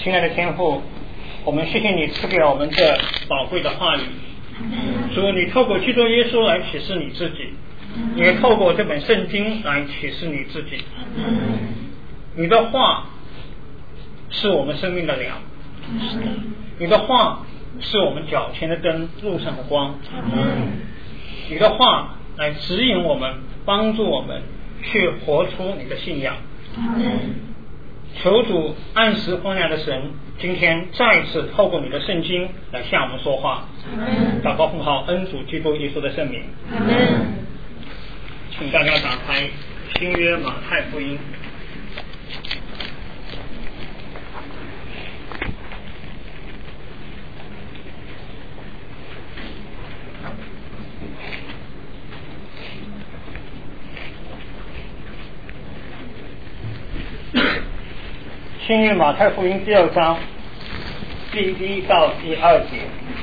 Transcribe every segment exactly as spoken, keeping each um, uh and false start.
亲爱的天父，我们谢谢你赐给我们这宝贵的话语。主，你透过基督耶稣来启示你自己，也透过这本圣经来启示你自己。你的话是我们生命的粮，你的话是我们脚前的灯，路上的光。你的话来指引我们，帮助我们去活出你的信仰。求主按时荒凉的神今天再次透过你的圣经来向我们说话。祷告奉靠恩主基督耶稣的圣名。请大家打开新约马太福音。新约马太福音第二章第一到第二节。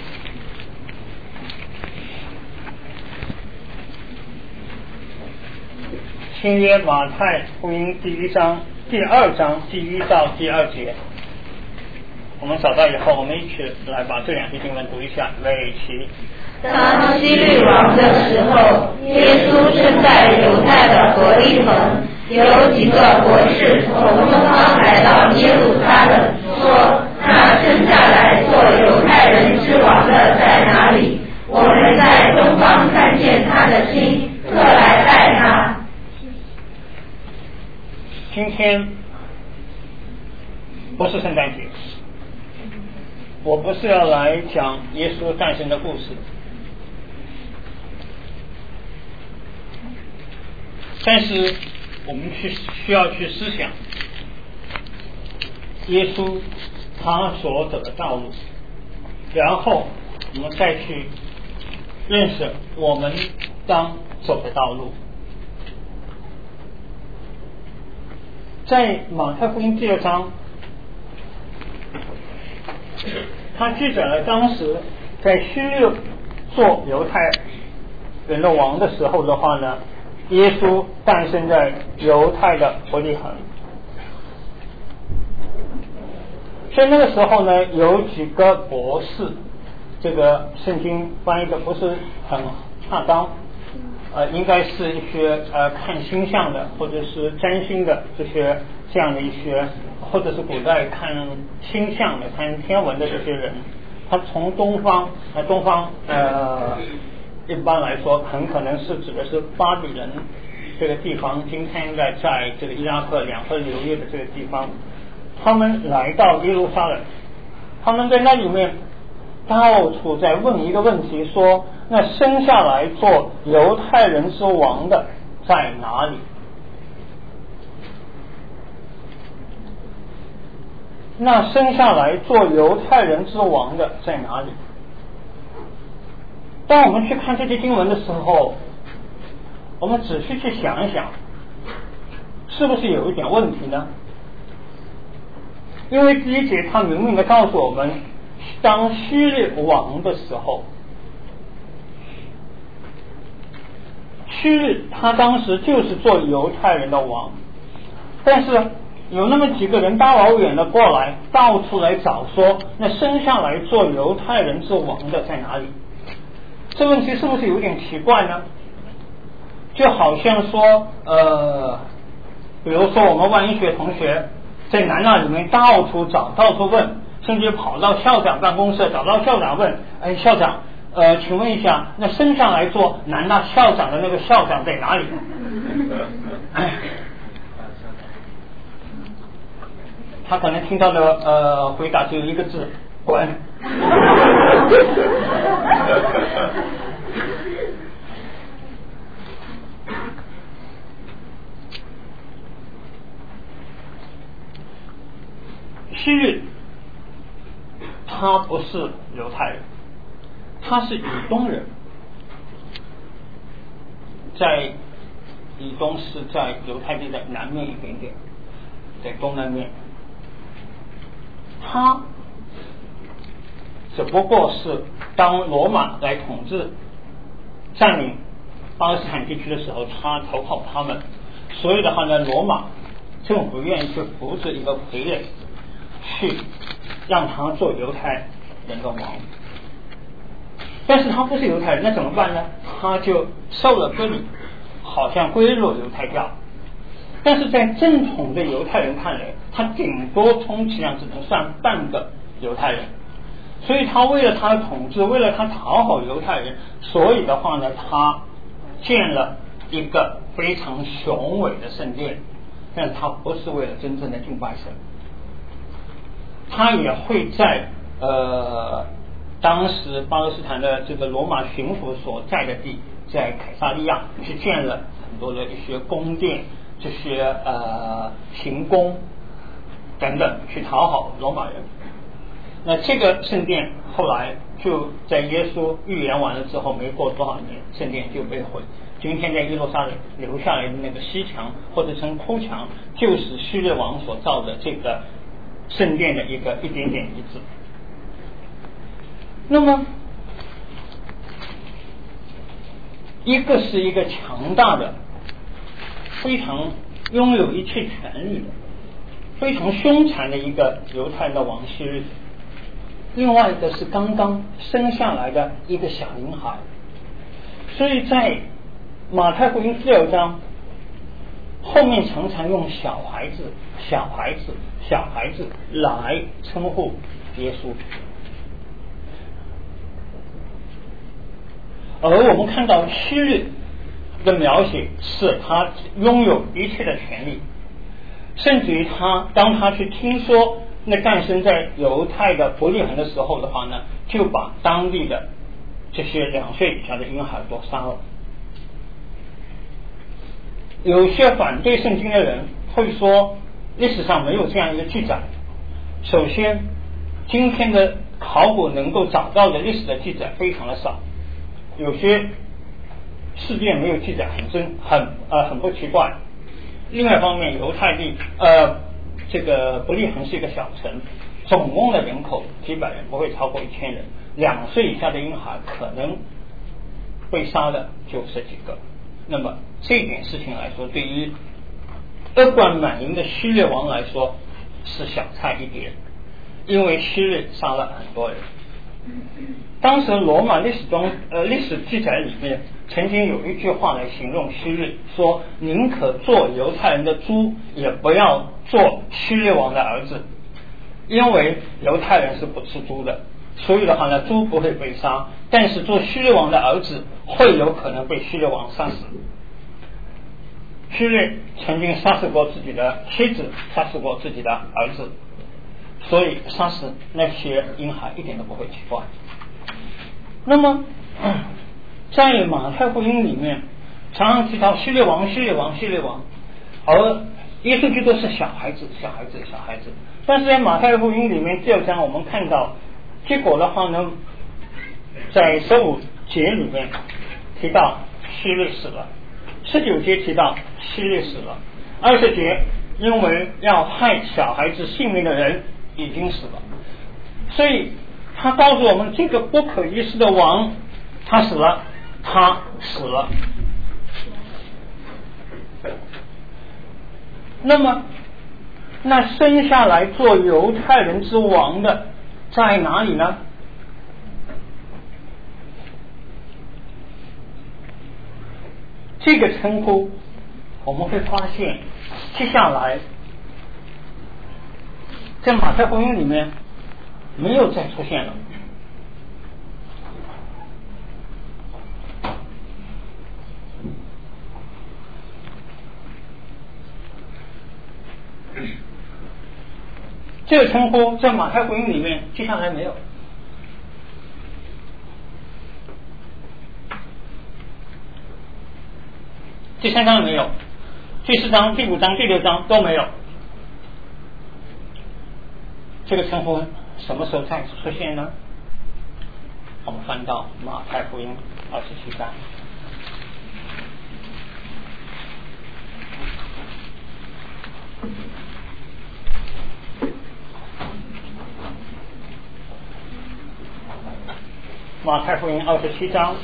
新约马太福音第一章第二章第一到第二节。我们找到以后，我们一起来把这两节经文读一下。为其当希律王的时候，耶稣正在犹太的伯利恒，有几个博士从东方来到耶路撒冷，说：那生下来做犹太人之王的在哪里？我们在东方看见他的星，特来拜他。 今天不是圣诞节，我不是要来讲耶稣诞生的故事，但是我们去需要去思想耶稣他所走的道路，然后我们再去认识我们当走的道路。在马太福音第二章，他记载了当时在希律做犹太人的王的时候的话呢，耶稣诞生在犹太的伯利恒。所以那个时候呢，有几个博士，这个圣经翻译的不是很恰当，呃，应该是一些呃看星象的，或者是占星的这些这样的一些，或者是古代看星象的、看天文的这些人，他从东方，呃，东方呃，一般来说很可能是指的是巴比伦这个地方，今天在在这个伊拉克两河流域的这个地方，他们来到耶路撒冷，他们在那里面到处在问一个问题，说那生下来做犹太人之王的在哪里？那生下来做犹太人之王的在哪里？当我们去看这些经文的时候，我们仔细去想一想，是不是有一点问题呢？因为第一节他明明的告诉我们，当希律王的时候，希律他当时就是做犹太人的王，但是有那么几个人大老远的过来，到处来找说，那生下来做犹太人之王的在哪里？这问题是不是有点奇怪呢？就好像说呃，比如说我们万一学同学在南大里面到处找，到处问，甚至跑到校长办公室找到校长问，哎，校长，呃，请问一下，那升上来做南大校长的那个校长在哪里？哎，他可能听到的呃回答只有一个字：滚。希律他不是犹太人，他是以东人，在以东是在犹太地的南面一点点，在东南面。他只不过是当罗马来统治占领巴勒斯坦地区的时候，他投靠他们，所以的话呢，罗马政府愿意去扶持一个傀儡， 去让他做犹太人的王。但是他不是犹太人，那怎么办呢？他就受了割礼，好像归入犹太教。但是在正统的犹太人看来，他顶多充其量只能算半个犹太人。所以他为了他的统治，为了他讨好犹太人，所以的话呢，他建了一个非常雄伟的圣殿，但是他不是为了真正的敬拜神。他也会在呃当时巴勒斯坦的这个罗马巡抚所在的地，在凯撒利亚去建了很多的一些宫殿，这些呃行宫等等，去讨好罗马人。那这个圣殿后来就在耶稣预言完了之后，没过多少年，圣殿就被毁。今天在耶路撒冷留下来的那个西墙或者称哭墙，就是希律王所造的这个圣殿的一个一点点遗址。那么一个是一个强大的非常拥有一切权力的非常凶残的一个犹太人的王希律，另外一个是刚刚生下来的一个小婴孩。所以在马太福音十六章后面常常用小孩子小孩子小孩子来称呼耶稣。而我们看到希律的描写是他拥有一切的权利，甚至于他当他去听说那诞生在犹太的伯利恒的时候的话呢，就把当地的这些两岁以下的婴孩都杀了。有些反对圣经的人会说历史上没有这样一个记载。首先今天的考古能够找到的历史的记载非常的少，有些事件没有记载，很真很呃很不奇怪。另外一方面，犹太地呃这个伯利恒是一个小城，总共的人口几百人，不会超过一千人，两岁以下的婴孩可能被杀的就这几个。那么这一点事情来说，对于扼冠满盈的希律王来说是小菜一碟，因为希律杀了很多人。当时罗马历史中呃历史记载里面曾经有一句话来形容希律，说宁可做犹太人的猪，也不要做希律王的儿子，因为犹太人是不吃猪的，所以的话呢，猪不会被杀，但是做希律王的儿子会有可能被希律王杀死。希律曾经杀死过自己的妻子，杀死过自己的儿子，所以杀死那些婴孩一点都不会奇怪。那么在马太福音里面常常提到希律王希律王希律王，而耶稣基督是小孩子小孩子小孩子。但是在马太福音里面第二章我们看到，结果的话呢，在十五节里面提到希律死了，十九节提到希律死了，二十节因为要害小孩子性命的人已经死了。所以他告诉我们，这个不可一世的王他死了，他死了。那么那生下来做犹太人之王的在哪里呢？这个称呼我们会发现接下来在马太福音里面没有再出现了。这个称呼在马太福音里面接下来没有。第三章没有，第四章、第五章、第六章都没有。这个称呼什么时候再次出现呢？我们翻到马太福音二十七章。马太福音二十七章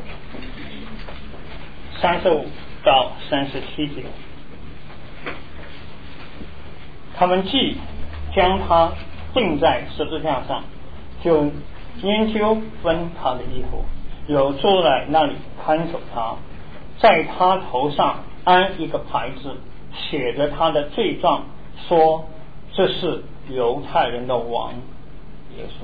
三十五到三十七节，他们既将他钉在十字架上，就研究分他的衣服，有坐在那里看守他，在他头上安一个牌子，写着他的罪状，说这是犹太人的王耶稣。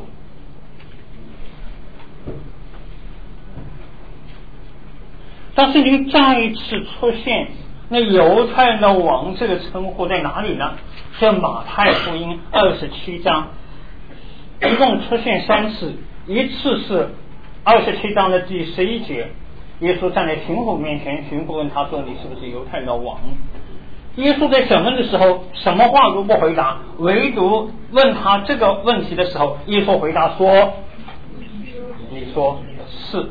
当圣经再一次出现那犹太人的王这个称呼在哪里呢？在马太福音二十七章，一共出现三次，一次是二十七章的第十一节，耶稣站在巡抚面前，巡抚问他说：“你是不是犹太人的王？”耶稣在审问的时候，什么话都不回答，唯独问他这个问题的时候，耶稣回答说：“你说是。”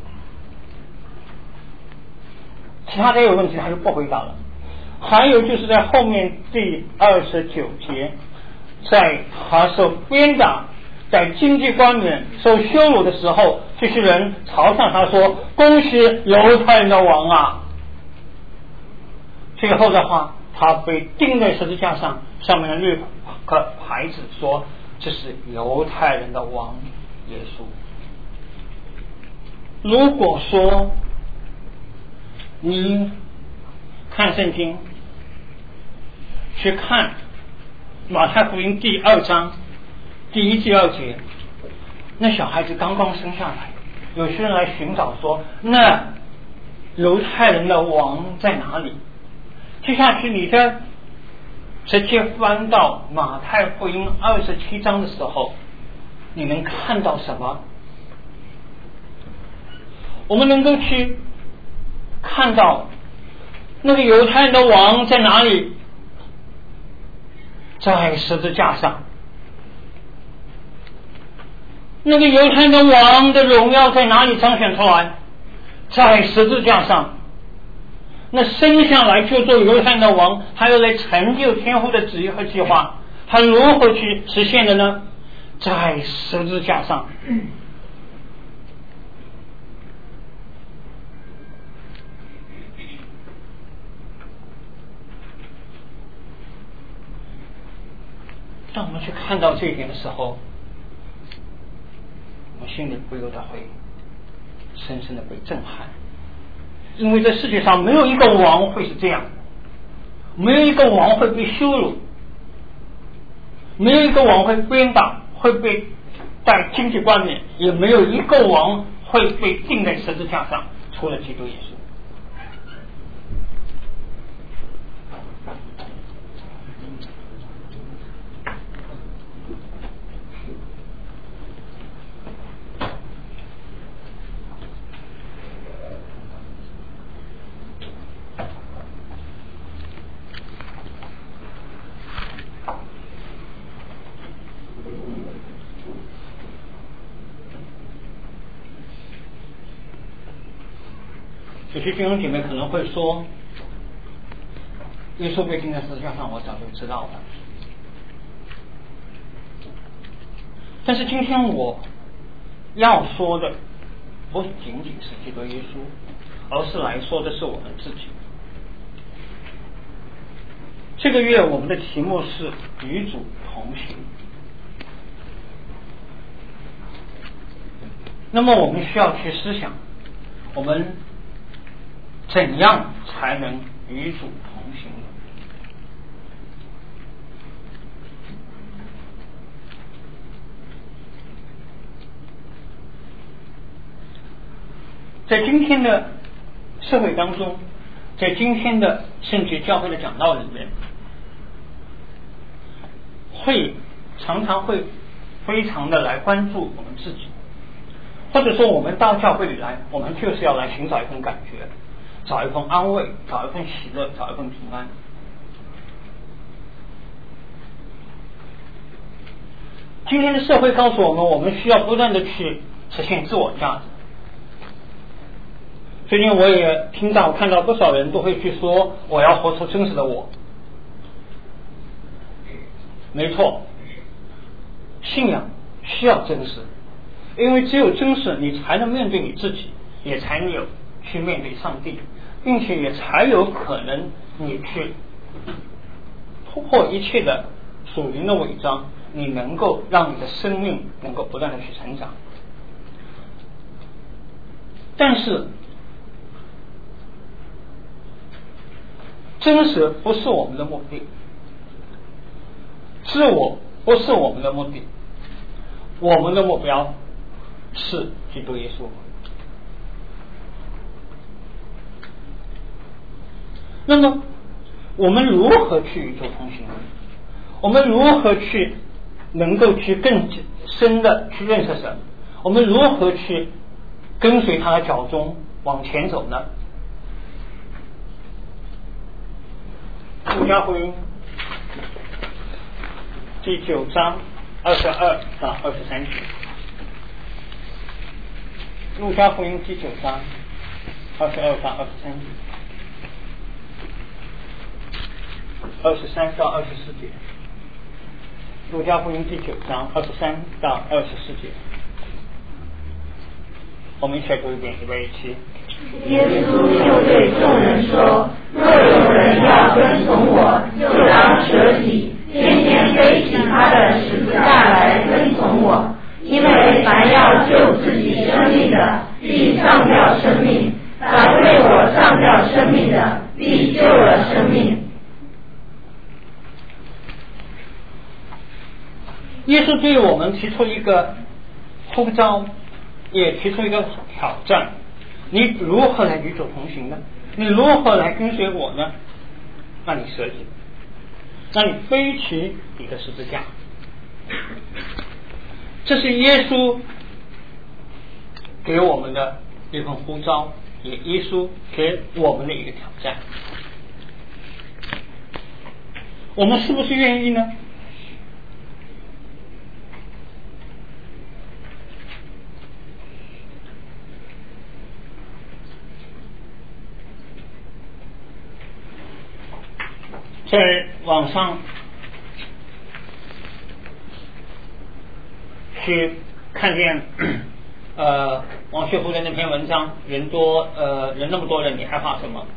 其他这个问题他就不回答了。还有就是在后面第二十九节，在他受鞭打，在经济官员受羞辱的时候，这些人嘲笑他说：“恭喜犹太人的王啊！”最后的话，他被钉在十字架上，上面的绿个牌子说：“这是犹太人的王耶稣。”如果说你看圣经，去看马太福音第二章第一第二节，那小孩子刚刚生下来，有些人来寻找说，那犹太人的王在哪里？接下去你在直接翻到马太福音二十七章的时候，你能看到什么？我们能够去看到那个犹太人的王在哪里？在十字架上。那个犹太人的王的荣耀在哪里彰显出来？在十字架上。那生下来就做犹太人的王，还要来成就天父的旨意和计划，他如何去实现的呢？在十字架上。当我们去看到这一点的时候，我们心里不由得会深深的被震撼，因为这世界上没有一个王会是这样，没有一个王会被羞辱，没有一个王会鞭打，会被带经济冠冕，也没有一个王会被钉在十字架上，除了基督耶稣。有些弟兄姐妹可能会说，耶稣被钉在十字架上，我早就知道了。但是今天我要说的不仅仅是基督耶稣，而是来说的是我们自己。这个月我们的题目是与主同行。那么我们需要去思想，我们怎样才能与主同行呢？在今天的社会当中，在今天的圣洁教会的讲道里面，会常常会非常的来关注我们自己，或者说我们到教会里来，我们就是要来寻找一份感觉，找一份安慰，找一份喜乐，找一份平安。今天的社会告诉我们，我们需要不断的去实现自我价值。最近我也听到看到不少人都会去说，我要活出真实的我。没错，信仰需要真实，因为只有真实，你才能面对你自己，也才能有去面对上帝，并且也才有可能你去突破一切的属灵的伪装， 你能够让你的生命能够不断的去成长。但是真实不是我们的目的，自我不是我们的目的，我们的目标是基督耶稣。那么我们如何去与主同行？我们如何去能够去更深的去认识神？我们如何去跟随他的脚踪往前走呢？路加福音第九章二十二到二十三节。路加福音第九章二十二到二十三节，二十三到二十四节。路加福音第九章二十三到二十四节，我们一起来读一遍，预备起。 耶稣又对众人说：若有人要跟从我，就当舍己，天天背起他的十字架来跟从我。因为凡要救自己生命的，必丧掉生命；凡为我丧掉生命的，必救了生命。 耶稣对我们提出一个呼召，也提出一个挑战。你如何来与主同行呢？你如何来跟随我呢？那你舍己，那你背起你的十字架。这是耶稣给我们的一份呼召，也耶稣给我们的一个挑战。我们是不是愿意呢？在网上去看见呃王学湖的那篇文章，人多呃人那么多人，你害怕什么？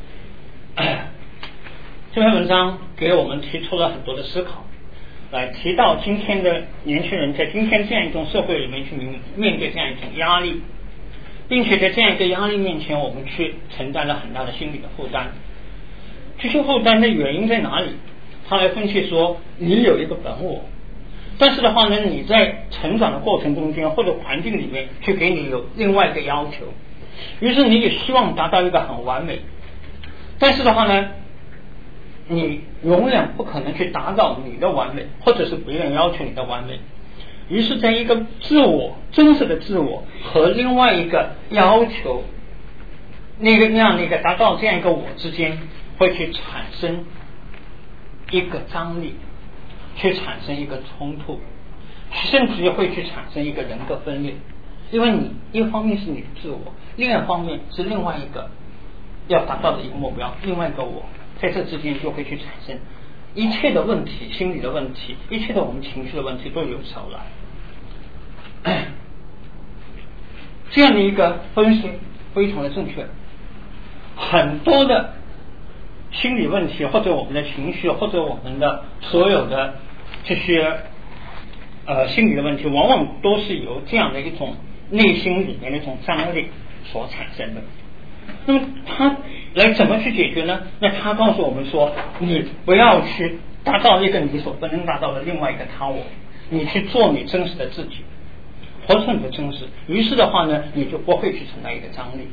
这篇文章给我们提出了很多的思考，来提到今天的年轻人在今天这样一种社会里面去面对这样一种压力，并且在这样一个压力面前，我们去承担了很大的心理的负担。这些负担的原因在哪里？他来分析说，你有一个本我，但是的话呢，你在成长的过程中间或者环境里面去给你有另外一个要求，于是你也希望达到一个很完美，但是的话呢，你永远不可能去达到你的完美，或者是别人要求你的完美。于是在一个自我真实的自我和另外一个要求那个那样的一个达到这样一个我之间，会去产生一个张力，去产生一个冲突，甚至于会去产生一个人格分裂。因为你一方面是你的自我，另一方面是另外一个要达到的一个目标，另外一个我，在这之间就会去产生一切的问题，心理的问题，一切的我们情绪的问题都由此而来。这样的一个分析非常的正确，很多的心理问题，或者我们的情绪，或者我们的所有的这些呃心理的问题，往往都是由这样的一种内心里面的一种张力所产生的。那么他来怎么去解决呢？那他告诉我们说，你不要去达到一个你所不能达到的另外一个他我，你去做你真实的自己，活出你的真实。于是的话呢，你就不会去承担一个张力。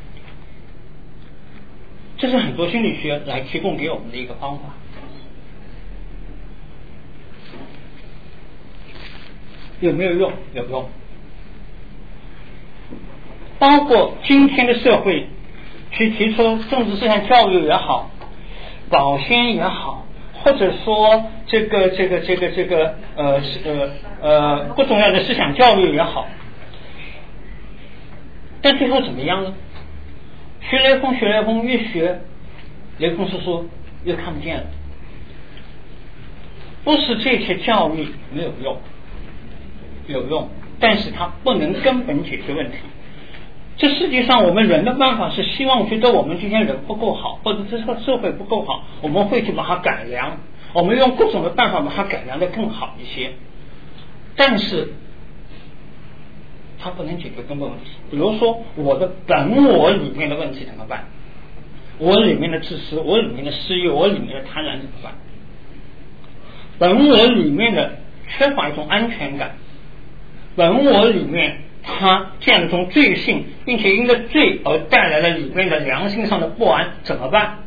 这是很多心理学来提供给我们的一个方法。有没有用？有用。包括今天的社会去提出政治思想教育也好，保鲜也好，或者说这个这个这个这个呃呃呃不重要的思想教育也好，但最后怎么样呢？学雷锋学雷锋越学雷锋叔叔越看不见了。不是这些教育没有用，有用，但是它不能根本解决问题。这世界上我们人的办法是希望觉得我们今天人不够好，或者这个社会不够好，我们会去把它改良， 我们用各种的办法把它改良的更好一些，但是它不能解决根本问题。比如说我的本我里面的问题怎么办？我里面的自私，我里面的私欲，我里面的贪婪怎么办？本我里面的缺乏一种安全感，本我里面它这样一种罪性，并且因为罪而带来了里面的良心上的不安，怎么办？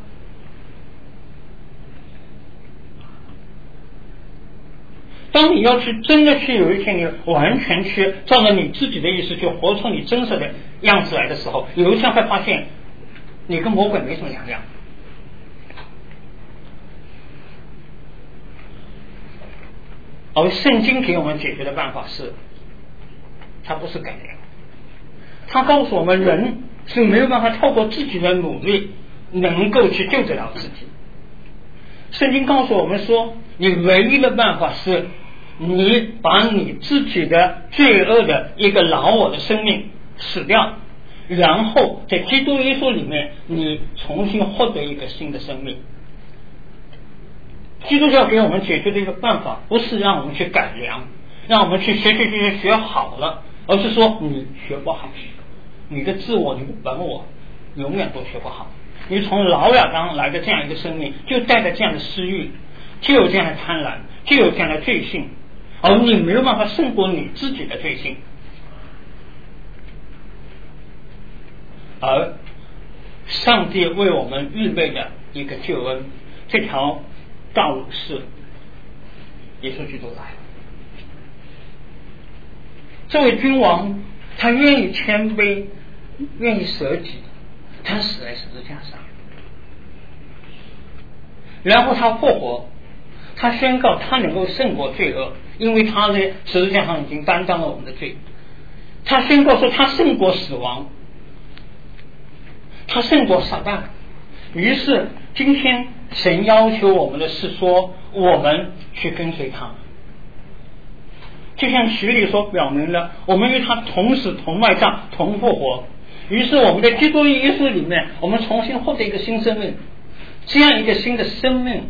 当你要去真的去有一天你完全去照着你自己的意识去活出你真实的样子来的时候，有一天会发现你跟魔鬼没什么两样。而圣经给我们解决的办法是，它不是改良，它告诉我们人是没有办法透过自己的努力能够去救得了自己。圣经告诉我们说，你唯一的办法是你把你自己的罪恶的一个老我的生命死掉，然后在基督耶稣里面你重新获得一个新的生命。基督教给我们解决的一个办法不是让我们去改良，让我们去学学学学学好了，而是说你学不好，你的自我你的本我永远都学不好。你从老亚当来的这样一个生命就带着这样的私欲，就有这样的贪婪，就有这样的罪性，而你没有办法胜过你自己的罪性。而上帝为我们预备的一个救恩，这条道路是耶稣基督来。这位君王他愿意谦卑，愿意舍己，他死在十字架上，然后他复活，他宣告他能够胜过罪恶，因为他在十字架上已经担当了我们的罪。他宣告说他胜过死亡，他胜过撒旦。于是今天神要求我们的是说，我们去跟随他，就像洗礼所表明的，我们与他同死同埋葬同复活。于是我们在基督耶稣里面，我们重新获得一个新生命。这样一个新的生命，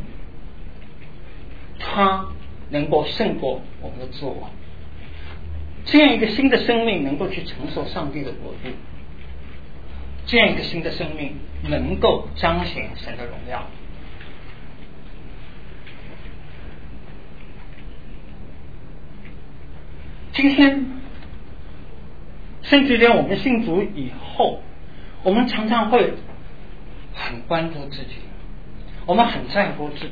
它能够胜过我们的自我，这样一个新的生命能够去承受上帝的国度，这样一个新的生命能够彰显神的荣耀。今天甚至连我们信主以后，我们常常会很关注自己，我们很在乎自己，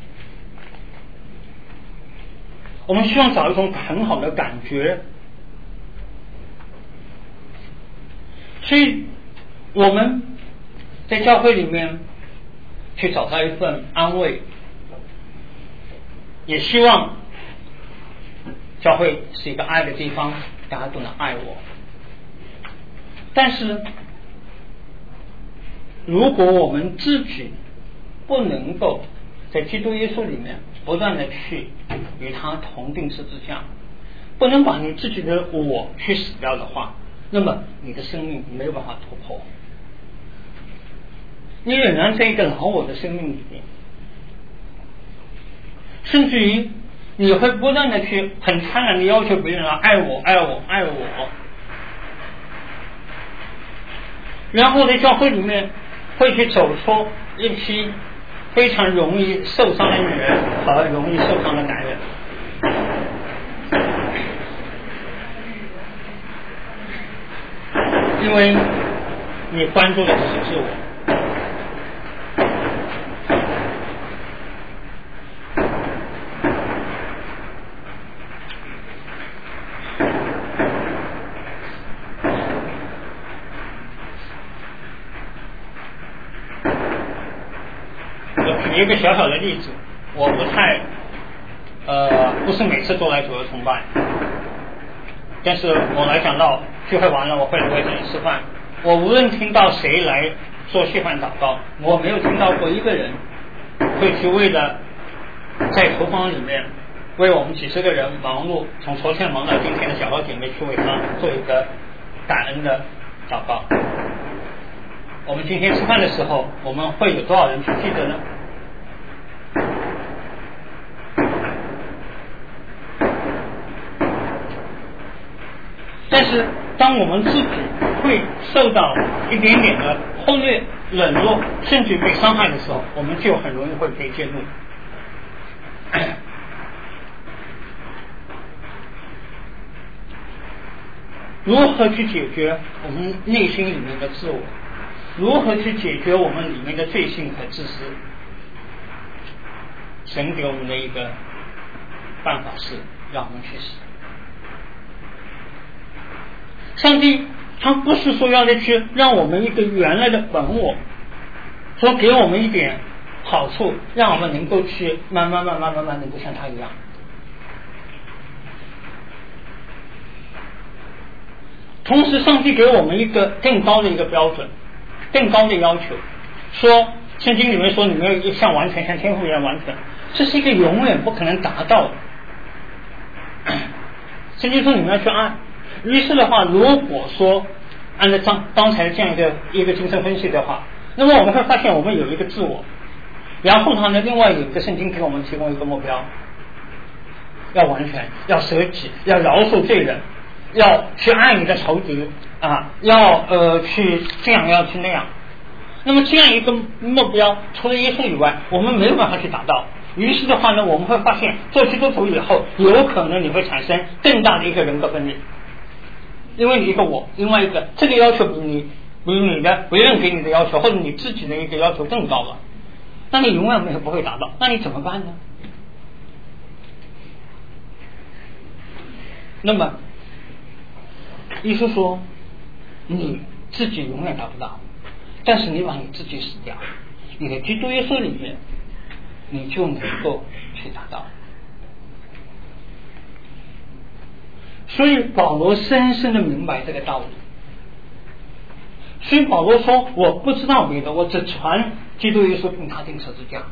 我们希望找一种很好的感觉，所以我们在教会里面去找到一份安慰，也希望教会是一个爱的地方，大家都能爱我。但是如果我们自己不能够在基督耶稣里面不断的去与他同定十字架，不能把你自己的我去死掉的话，那么你的生命没有办法突破，你仍然在一个老我的生命里面，甚至于你会不断的去很贪婪的要求别人来爱我爱我爱我，然后在教会里面会去走出一批非常容易受伤的女人和容易受伤的男人。因为你关注的只是自我。一个小小的例子，我不太呃不是每次都来主日崇拜，但是我来讲到聚会完了我会来为这里吃饭，我无论听到谁来做续饭祷告，我没有听到过一个人会去为了在厨房里面为我们几十个人忙碌，从昨天忙到今天的小号姐妹去为他做一个感恩的祷告。我们今天吃饭的时候，我们会有多少人去记得呢？ 是当我们自己会受到一点点的忽略、冷落，甚至被伤害的时候，我们就很容易会被揭露。如何去解决我们内心里面的自我？如何去解决我们里面的罪性和自私？神给我们的一个办法是让我们去死。上帝他不是说要来去让我们一个原来的本我，说给我们一点好处，让我们能够去慢慢慢慢慢慢能够像他一样。同时上帝给我们一个更高的一个标准，更高的要求，说圣经里面说你们要像完全像天父一样完全，这是一个永远不可能达到的。圣经说你们要去爱，于是的话，如果说按照刚刚才这样一个一个精神分析的话，那么我们会发现我们有一个自我，然后呢，另外有一个圣经给我们提供一个目标，要完全，要舍己，要饶恕罪人，要去爱你的仇敌啊，要呃去这样，要去那样。那么这样一个目标，除了耶稣以外，我们没有办法去达到。于是的话呢，我们会发现做基督徒以后，有可能你会产生更大的一个人格分裂，因为你一个我，另外一个这个要求比你比你的别人给你的要求，或者你自己的一个要求更高了，那你永远没有不会达到，那你怎么办呢？那么耶稣说你自己永远达不到，但是你把你自己死掉，你的基督耶稣里面你就能够去达到。所以保罗深深的明白这个道理，所以保罗说我不知道别的，我只传基督耶稣并他钉十字架。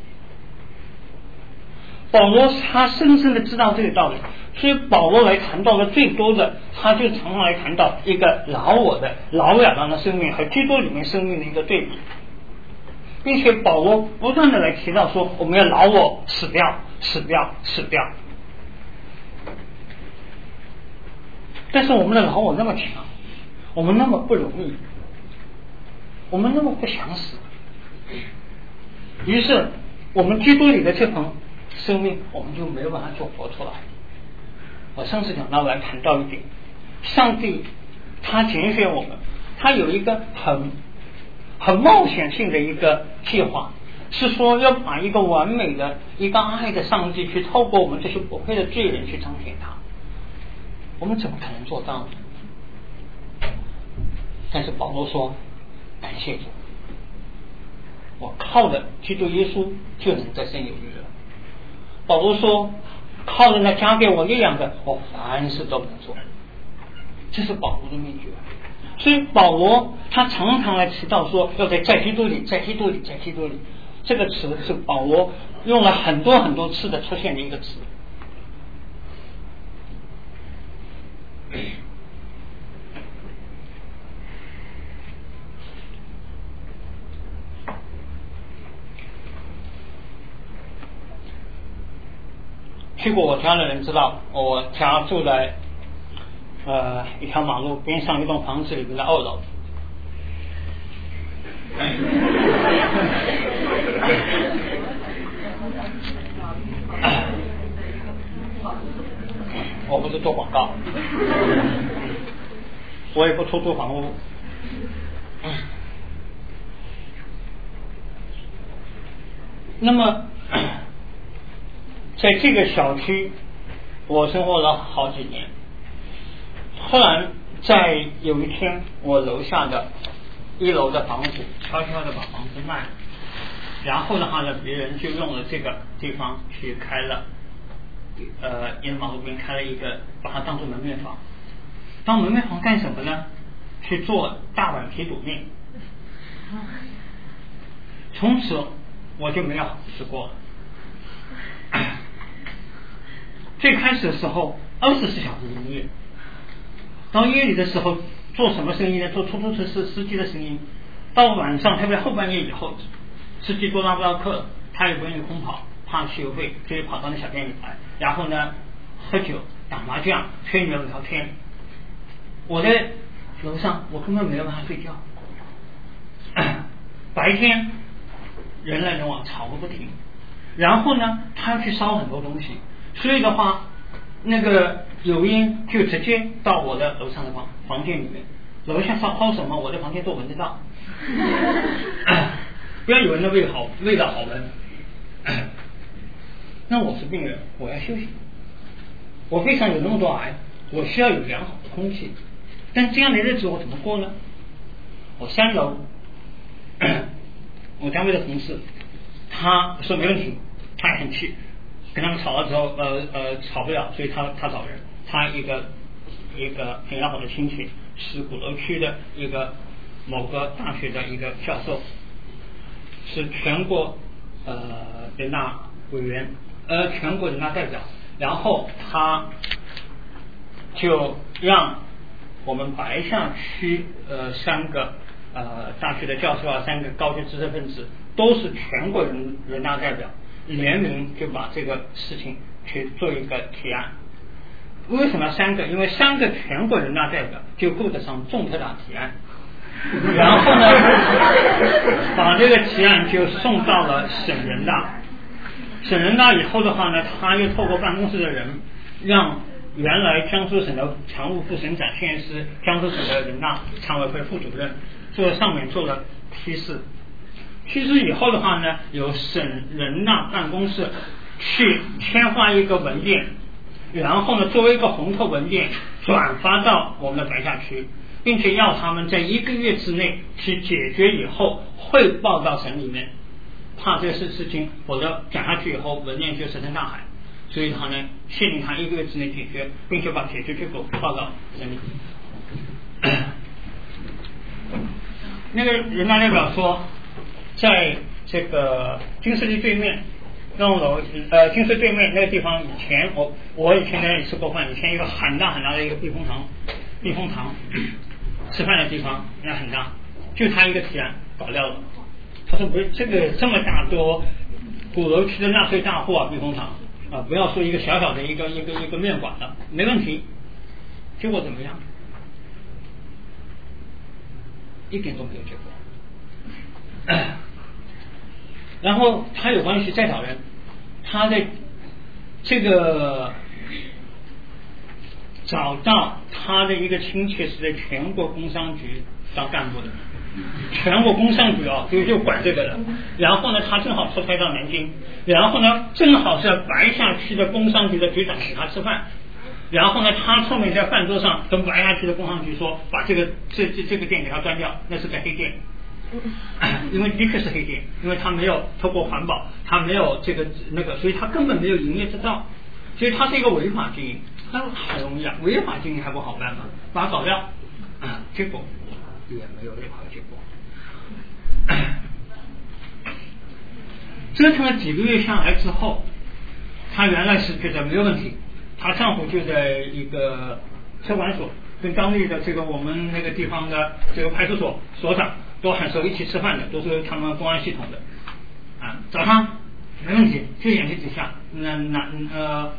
保罗他深深的知道这个道理，所以保罗来谈到的最多的，他就常常来谈到一个老我的老亚当的生命和基督里面生命的一个对比，并且保罗不断的来提到说我们要老我死掉死掉死掉，但是我们的老我那么强，我们那么不容易，我们那么不想死，于是我们基督里的这份生命我们就没有办法做活出来。我上次讲到来谈到一点，上帝他拣选我们，他有一个很很冒险性的一个计划，是说要把一个完美的一个爱的上帝去透过我们这些不配的罪人去彰显他，我们怎么可能做到呢？但是保罗说感谢主，我靠着基督耶稣就能得胜有余了。保罗说靠着那加给我力量的，我凡事都能做，这是保罗的秘诀。所以保罗他常常来提到说要在在基督里在基督里在基督里，这个词是保罗用了很多很多次的出现的一个词。去过我家的人知道，我家住在呃一条马路边上一栋房子里面的二楼。我不是做广告，我也不出租房屋。那么在这个小区我生活了好几年，后来在有一天我楼下的一楼的房子悄悄的把房子卖了，然后的话呢别人就用了这个地方去开了呃沿马路边开了一个，把它当作门面房。当门面房干什么呢？去做大碗皮肚面。从此我就没有好吃过了。最开始的时候二十四小时营业，到夜里的时候做什么生意呢？做出租车司司机的生意。到晚上特别后半夜以后，司机都拉不到客了，他也不愿意空跑，怕汽油费，所以跑到那小店里来，然后呢喝酒打麻将吹牛聊天。 我在楼上，我根本没有办法睡觉。白天人来人往，吵个不停。然后呢，他要去烧很多东西，所以的话，那个油烟就直接到我的楼上的房房间里面。楼下烧烧什么，我的房间都闻得到。不要以为那味好味道好闻。那我是病人，我要休息。我肺上有那么多癌，我需要有良好的空气。但这样的日子我怎么过呢？我三楼，我单位的同事，他说没问题，他也很气，跟他们吵了之后，呃呃吵不了，所以他他找人，他一个一个很要好的亲戚，是鼓楼区的一个某个大学的一个教授，是全国呃人大委员，呃全国人大代表，然后他就让我们白下区呃三个呃大学的教授啊，三个高级知识分子都是全国人人大代表，联名就把这个事情去做一个提案。为什么三个？因为三个全国人大代表就够得上众特大提案。然后呢，把这个提案就送到了省人大。省人大以后的话呢，他又透过办公室的人，让原来江苏省的常务副省长，现在是江苏省的人大常委会副主任，做上面做了批示。批示以后的话呢，由省人大办公室去签发一个文件，然后呢，作为一个红头文件转发到我们的白下区，并且要他们在一个月之内去解决，以后汇报到省里面。怕这个事事情，否则讲下去以后文件就石沉大海。所以他呢，限定他一个月之内解决，并且把解决结果报到省里。那个人大代表说，在这个金市区对面那栋楼，呃，金市对面那个地方，以前我我以前在那里吃过饭，以前一个很大很大的一个避风塘，避风塘吃饭的地方，那很大，就他一个提案搞掉了。他说不是这个这么大多鼓楼区的纳税大户啊，避风塘啊，不要说一个小小的一个一个一个面馆了，没问题。结果怎么样？一点都没有结果。然后他有关系再找人，他的这个找到他的一个亲戚是在全国工商局当干部的，全国工商局啊，就就管这个的。然后呢，他正好出差到南京，然后呢，正好是白下区的工商局的局长请他吃饭。然后呢，他后面在饭桌上跟白下区的工商局说，把这个这这这个店给他端掉，那是个黑店。因为的确是黑店，因为他没有透过环保，他没有这个那个，所以他根本没有营业执照，所以他是一个违法经营。那很容易啊，违法经营还不好办吗？把它搞掉，啊，结果也没有任何结果。折腾了几个月下来之后，她原来是觉得没有问题，她丈夫就在一个车管所跟当地的这个我们那个地方的这个派出所所长都很熟，一起吃饭的，都是他们公安系统的啊。早上没问题，就演这几下，那那呃，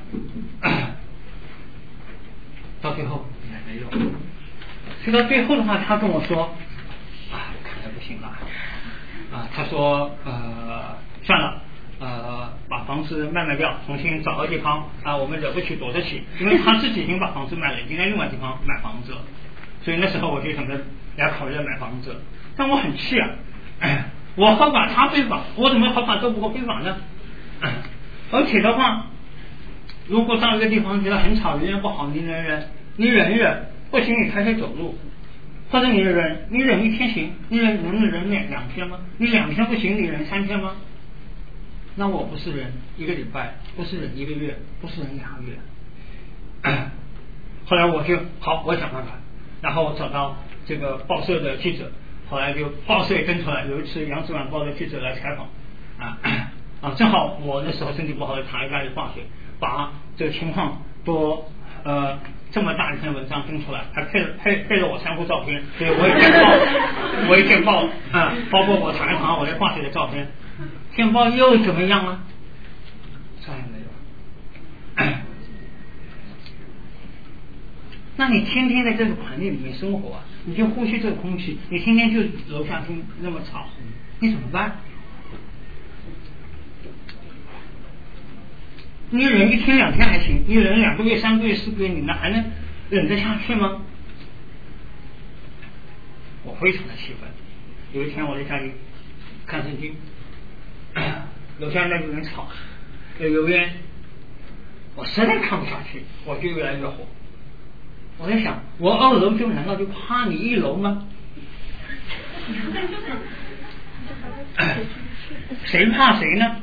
到最后也没用。所以到最后的话，他跟我说啊，看来不行了啊。他说呃，算了。呃，把房子卖卖掉，重新找个地方啊，我们惹不起躲得起，因为他自己已经把房子卖了，已经在另外地方买房子了，所以那时候我就想着来考虑买房子，但我很气啊，哎，我合法他非法，我怎么合法都不够非法呢？哎，而且的话，如果到一个地方觉得很吵，人缘不好，你忍忍，你忍一忍，不行你开开走路，或者你忍，你忍一天行，你忍能忍两两天吗？你两天不行，你忍三天吗？那我不是忍一个礼拜，不是忍一个月，不是忍两个月。后来我就好，我想办法，然后我找到这个报社的记者，后来就报社也跟出来。有一次《扬子晚报》的记者来采访，啊啊，正好我那时候身体不好，躺在家里化学，把这个情况都呃这么大一篇文章登出来，还配配配了我三幅照片，所以我也见报，我也见报啊，包括我躺一躺我在化学的照片。见报又怎么样了？再也没有。 那你天天在这个环境里面生活啊，你就呼吸这个空气，你天天就楼下听那么吵，你怎么办？你忍一天两天还行，你忍两个月三个月四个月，你那还能忍得下去吗？我非常的气愤。有一天我在家里看圣经，楼下那个人吵，有油烟，我实在看不下去，我就越来越火。我在想，我二楼就难道就怕你一楼吗？谁怕谁呢？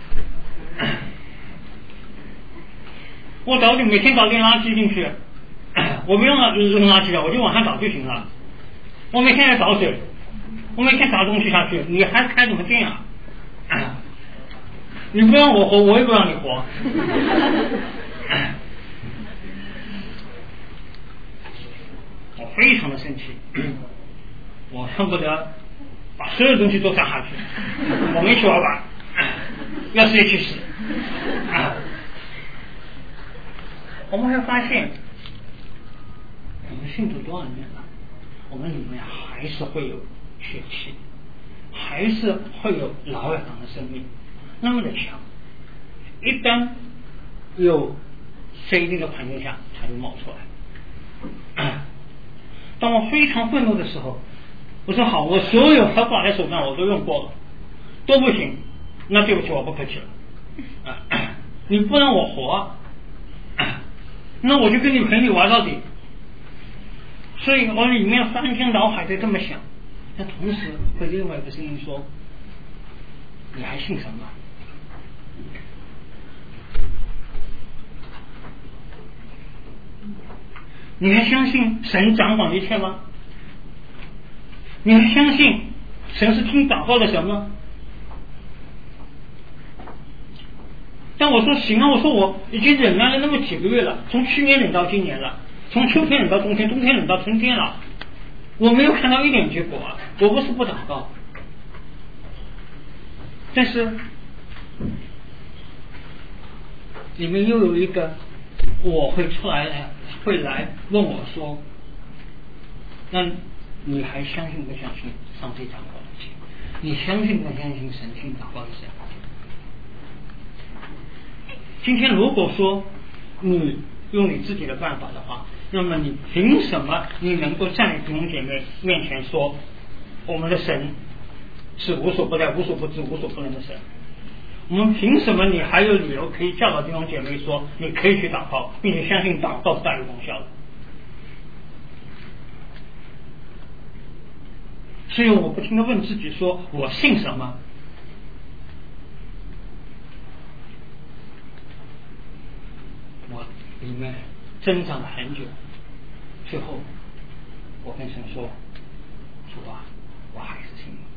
我倒就每天倒点垃圾进去，我不用扔垃圾了，我就往上倒就行了。我每天在倒水，我每天倒东西下去，你还开什么店啊？你不让我活，我也不让你活。我非常的生气，我恨不得把所有东西都砸下去。我们一起玩吧，要死一起死。我们会发现，我们信主多少年了，我们里面还是会有血气，还是会有老远党的生命那么的强。一旦有在一定的环境下，它就冒出来。当我非常愤怒的时候，我说好，我所有合法的手段我都用过了，都不行，那对不起，我不客气了。你不让我活，那我就跟你陪你玩到底。所以我里面翻天倒海在这么想，但同时会另外一个声音说：“你还信什么？你还相信神掌管一切吗？你还相信神是听祷告的神吗？”但我说行啊，我说我已经忍耐了那么几个月了，从去年忍到今年了，从秋天忍到冬天，冬天忍到春天了，我没有看到一点结果啊！我不是不祷告，但是里面又有一个我会出来会来问我说：“那你还相信不相信上帝掌管一切？你相信不相信神听祷告的神？”今天如果说你用你自己的办法的话，那么你凭什么你能够站在弟兄姐妹面前说我们的神是无所不在、无所不知、无所不能的神？我们凭什么你还有理由可以教导弟兄姐妹说你可以去祷告，并且相信祷告是大有功效的？所以我不停地问自己说，我信什么？我里面挣扎了很久，最后我跟神说：“主啊，我还是信你。”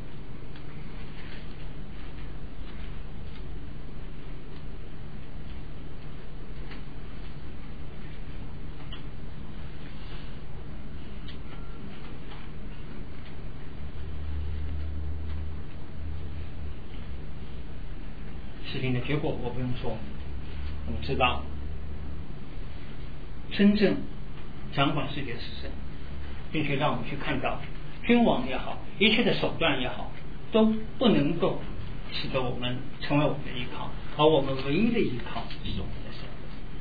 事情的结果我不用说，我们知道。真正掌管世界的是神，并且让我们去看到君王也好，一切的手段也好，都不能够使得我们成为我们的依靠，而我们唯一的依靠是我们的神。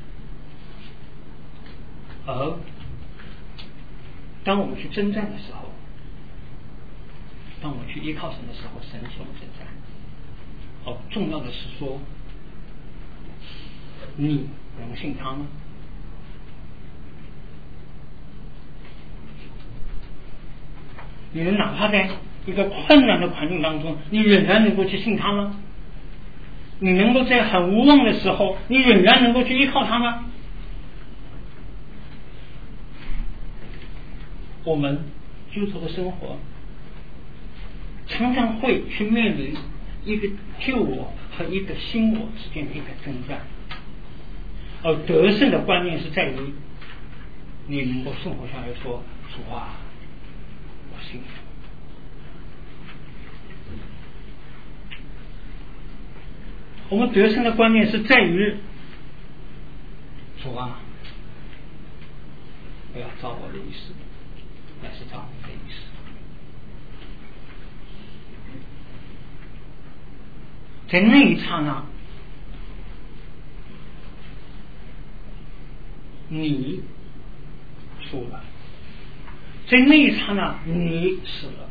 而当我们去征战的时候，当我们去依靠神的时候，神是我们征战。而重要的是说，你能信他吗？你能哪怕在一个困难的环境当中，你仍然能够去信他吗？你能够在很无望的时候，你仍然能够去依靠他吗？我们基督徒的生活常常会去面临一个旧我和一个新我之间的一个征战，而得胜的观念是在于你能够生活下来说：“主啊，我信你。”我们得胜的观念是在于：“主啊， 不要照我的意思，乃是照你的意思。在那一刹那，你输了；在那一刹那，你死了。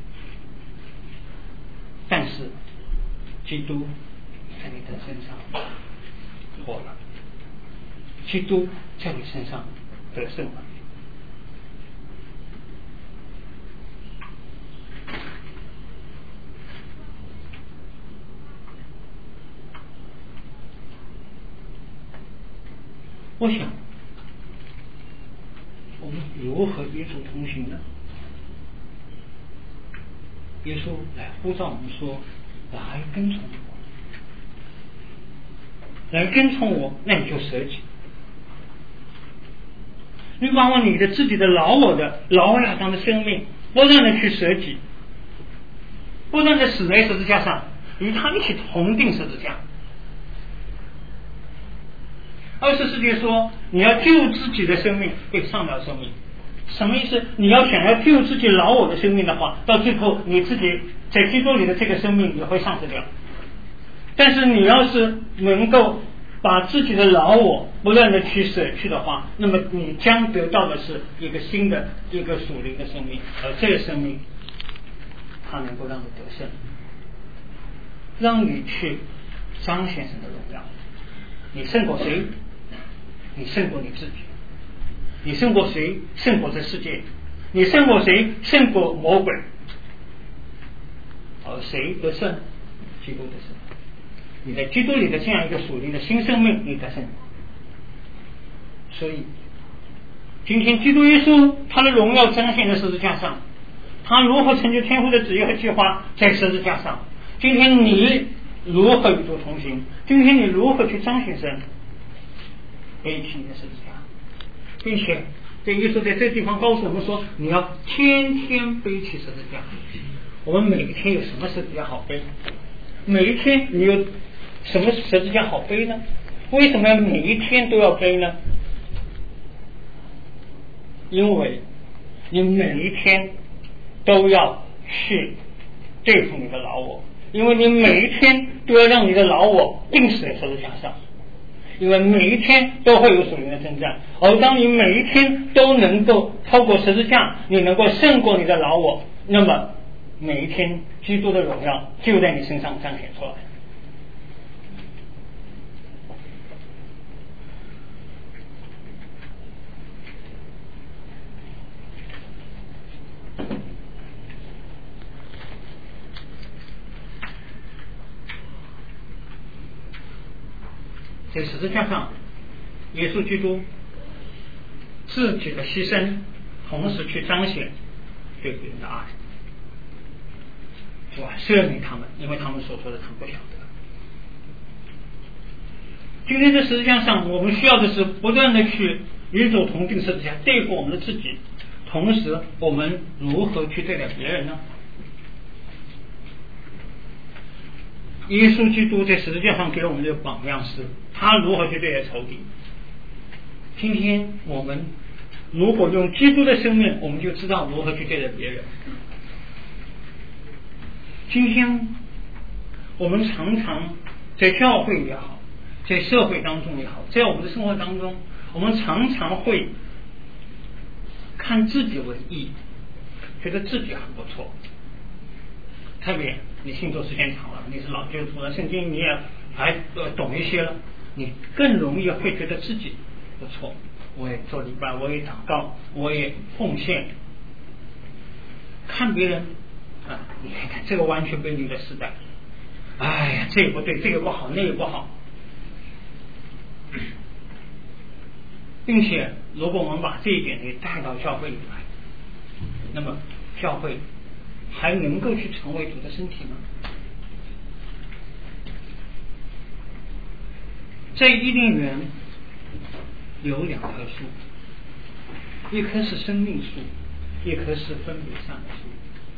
但是，基督在你的身上活了，基督在你身上得胜了。我想，我们如何与主同行呢？耶稣来呼召我们说：“来跟从我，来跟从我，那你就舍己。你把我你的自己的老我的老亚当的生命，不断的去舍己，不断的死在十字架上，与他一起同定十字架。”二十世纪说，你要救自己的生命，会丧掉生命。什么意思？你要想要救自己老我的生命的话，到最后你自己在基督里的这个生命也会丧失掉。但是你要是能够把自己的老我不断的去舍去的话，那么你将得到的是一个新的一个属灵的生命，而这个生命它能够让你得胜，让你去彰显神的荣耀。你胜过谁？你胜过你自己。你胜过谁？胜过这世界。你胜过谁？胜过魔鬼。而谁得胜？基督得胜。你在基督里的这样一个属灵的新生命，你得胜。所以今天基督耶稣他的荣耀彰显在十字架上，他如何成就天父的旨意和计划在十字架上。今天你如何与主同行？今天你如何去彰显神？背起你的十字架，并且这耶稣在这地方告诉我们说，你要天天背起十字架。我们每一天有什么十字架好背？每一天你有什么十字架好背呢？为什么要每一天都要背呢？因为你每一天都要去对付你的老我，因为你每一天都要让你的老我钉死在十字架上，因为每一天都会有属灵的征战，而当你每一天都能够透过十字架，你能够胜过你的老我，那么每一天基督的荣耀就在你身上彰显出来。在十字架上，耶稣基督自己的牺牲，同时去彰显对别人的爱，是吧？赦免他们，因为他们所说的他们不晓得。今天在十字架上，我们需要的是不断的去与主同定十字架，对付我们的自己，同时我们如何去对待别人呢？耶稣基督在十字架上给我们的榜样是他如何去对待仇敌。今天我们如果用基督的生命，我们就知道如何去对待别人。今天我们常常在教会也好，在社会当中也好，在我们的生活当中，我们常常会看自己为义，觉得自己很不错。特别你信主时间长了，你是老基督徒了，圣经你也还呃懂一些了，你更容易会觉得自己不错。我也做礼拜，我也祷告，我也奉献。看别人啊，你看看这个完全被你的时代，哎呀，这个不对，这个不好，那个不好。并且，如果我们把这一点给带到教会里来，那么教会还能够去成为主的身体吗？在伊甸园有两棵树，一棵是生命树，一棵是分别善的树。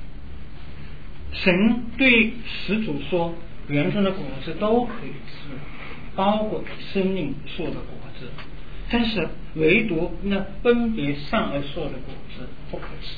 神对始祖说，园中的果子都可以吃，包括生命树的果子。 但是唯独那分别善恶树的果子不可吃。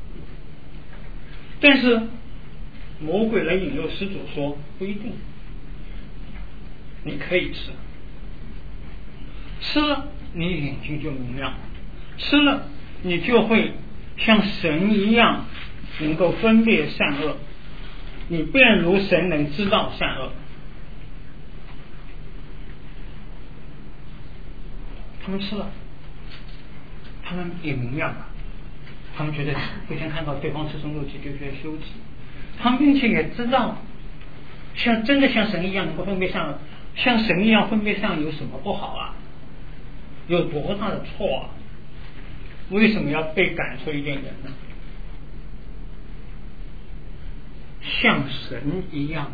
但是魔鬼来引诱施主说不一定，你可以吃，吃了你眼睛就明亮，吃了你就会像神一样能够分别善恶，你便如神能知道善恶。他们吃了，他们也明亮了，他们觉得不想看到对方吃生肉鸡就觉得羞耻，他们并且也知道像真的像神一样能够分别善恶，像神一样分别善恶有什么不好啊，有多大的错啊，为什么要被赶出一点人呢？像神一样，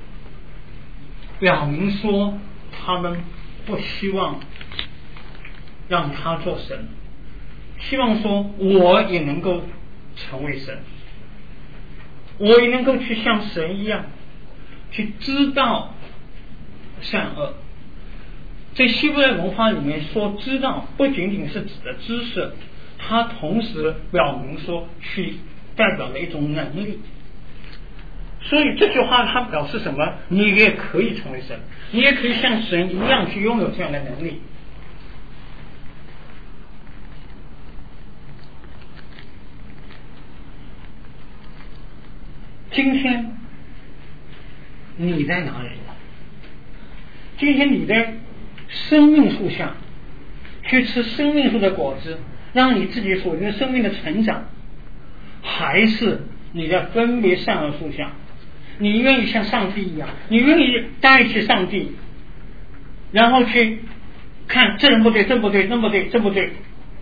表明说他们不希望让他做神，希望说我也能够成为神，我也能够去像神一样去知道善恶。在希伯来文化里面说知道不仅仅是指的知识，它同时表明说去代表了一种能力。所以这句话它表示什么？你也可以成为神，你也可以像神一样去拥有这样的能力。今天你在哪里了？今天你在生命树下去吃生命树的果子，让你自己属灵的生命的成长，还是你在分别善恶树下，你愿意像上帝一样，你愿意代替上帝，然后去看这人不对，这不对，那不对，这不对。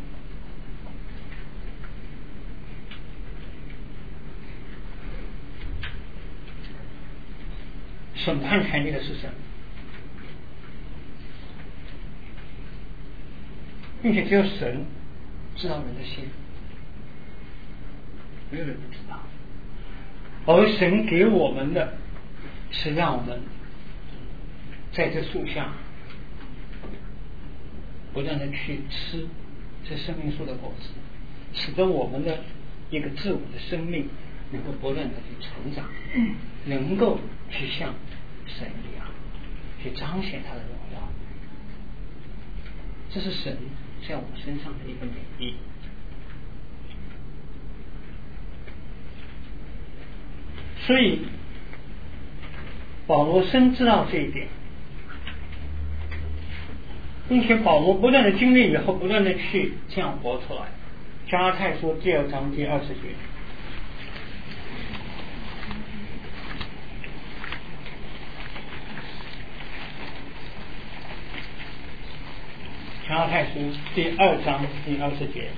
审判权力的是神，并且只有神知道人的心，没有人不知道。而神给我们的是让我们在这树下不断的去吃这生命树的果子，使得我们的一个自我的生命能够不断的去成长，能够去像神一样去彰显他的荣耀。这是神在我们身上的一个美意。所以保罗深知道这一点，并且保罗不断的经历以后，不断的去这样活出来。加拉太书第二章第二十节，加拉太书第二章第二十节，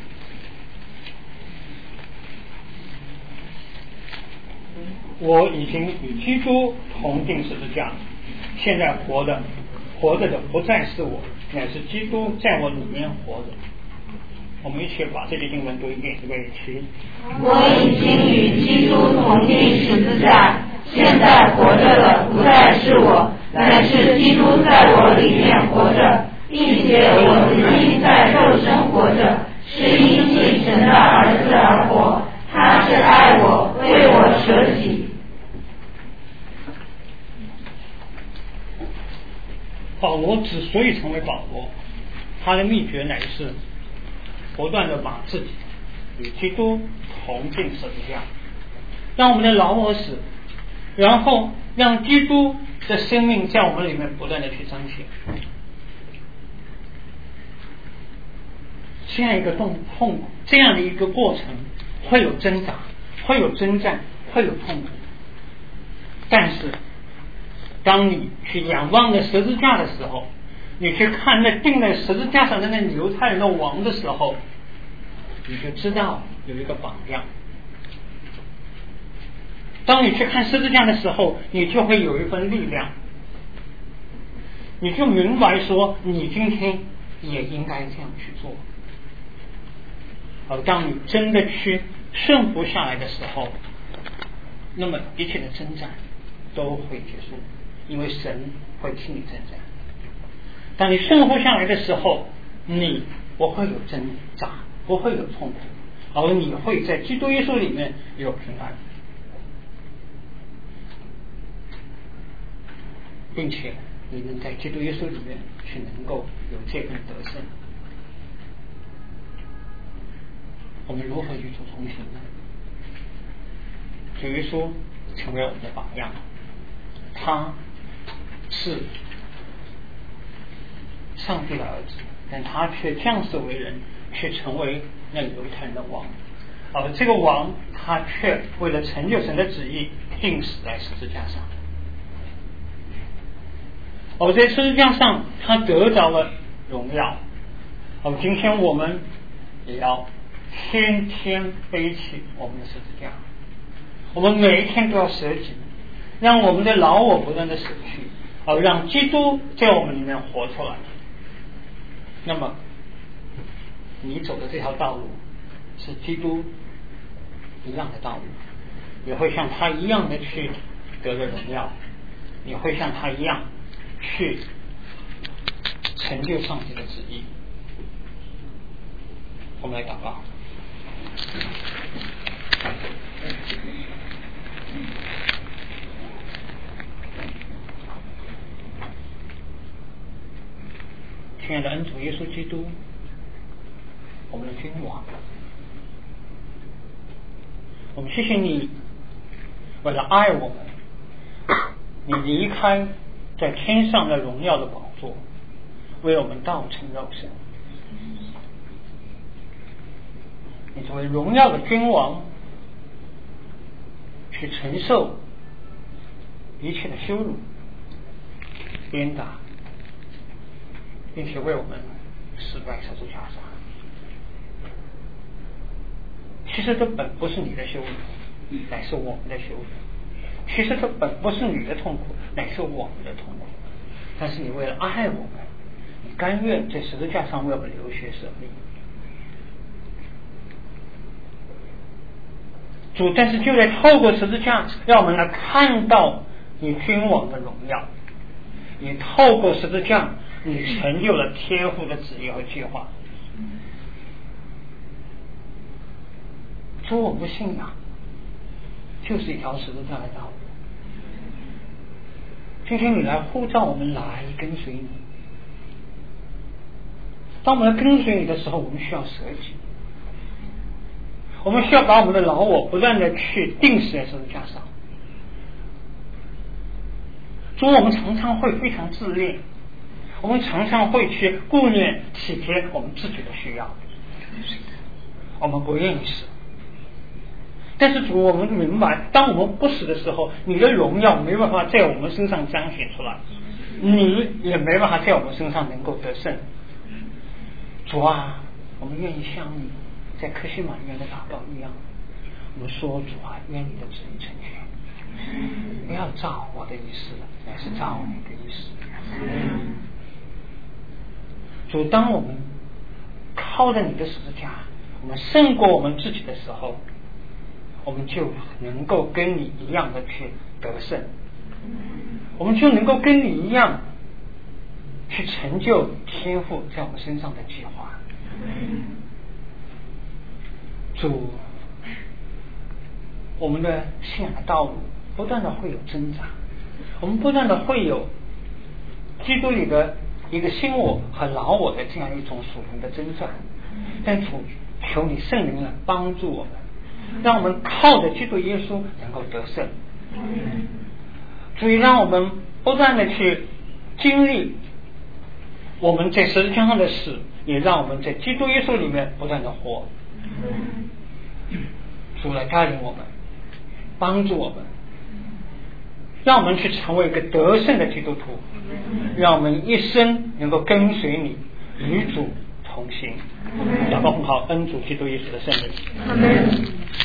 我已经与基督同定十字架，现在活的活着的不再是我，乃是基督在我里面活着。我们一起把这些经文读一遍，预备起。 我已经与基督同定十字架，现在活着的不再是我，乃是基督在我里面活着，并且我如今在肉身活着，是因信神的儿子而活，他是爱我，为我舍己。 保罗之所以成为保罗，他的秘诀乃是不断的把自己与基督同定十字架，让我们的老我死，然后让基督的生命在我们里面不断的去彰显。这样一个痛痛苦，这样的一个过程，会有挣扎，会有征战，会有痛苦。但是当你去仰望着十字架的时候，你去看那钉在十字架上的那犹太人的王的时候，你就知道有一个榜样。当你去看十字架的时候，你就会有一份力量，你就明白说你今天也应该这样去做。而当你真的去顺服下来的时候，那么一切的征战都会结束，因为神会替你征战。当你顺服下来的时候， 你不会有挣扎，不会有痛苦，而你会在基督耶稣里面有平安，并且你能在基督耶稣里面去能够有这份得胜。我们如何与主同行呢？主耶稣成为我们的榜样，他是上帝的儿子，但他却降世为人，却成为那犹太人的王，而这个王他却为了成就神的旨意钉死在十字架上，而在十字架上他得着了荣耀。而今天我们也要天天背起我们的十字架，我们每一天都要舍己，让我们的老我不断的死去，而让基督在我们里面活出来。那么你走的这条道路是基督一样的道路，也会像他一样的去得了荣耀，也会像他一样去成就上帝的旨意。我们来祷告。亲爱的恩主耶稣基督，我们的君王，我们谢谢你为了爱我们，你离开在天上的荣耀的宝座，为我们道成肉身。你作为荣耀的君王，去承受一切的羞辱、鞭打，并且为我们死在十字架上。其实这本不是你的羞辱，乃是我们的羞辱；其实这本不是你的痛苦，乃是我们的痛苦。但是你为了爱我们，你甘愿在十字架上为我们流血舍命。主，但是就在透过十字架，让我们来看到你君王的荣耀。你透过十字架，你成就了天父的旨意和计划。主，我们的信仰就是一条十字架的道路。今天你来呼召我们来跟随你。当我们来跟随你的时候，我们需要舍己。我们需要把我们的老我不断的去钉死在十字架上。主，我们常常会非常自恋，我们常常会去顾念体贴我们自己的需要，我们不愿意死。但是主，我们明白，当我们不死的时候，你的荣耀没办法在我们身上彰显出来，你也没办法在我们身上能够得胜。主啊，我们愿意像你在客西马尼园的祷告一样，我们说，主啊，愿你的旨意成全，不要照我的意思，乃是照你的意思。主，当我们靠着你的十字架，我们胜过我们自己的时候，我们就能够跟你一样的去得胜，我们就能够跟你一样去成就天父在我们身上的计划。主，我们的信仰的道路不断的会有挣扎，我们不断的会有基督里的一个新我和老我的这样一种属灵的挣扎，但主，求你圣灵来帮助我们，让我们靠着基督耶稣能够得胜。主，让我们不断的去经历我们在十字架上的死，也让我们在基督耶稣里面不断的活。主，来带领我们，帮助我们，让我们去成为一个得胜的基督徒，让我们一生能够跟随你，与主同行。祷告奉靠恩主基督耶稣的圣名。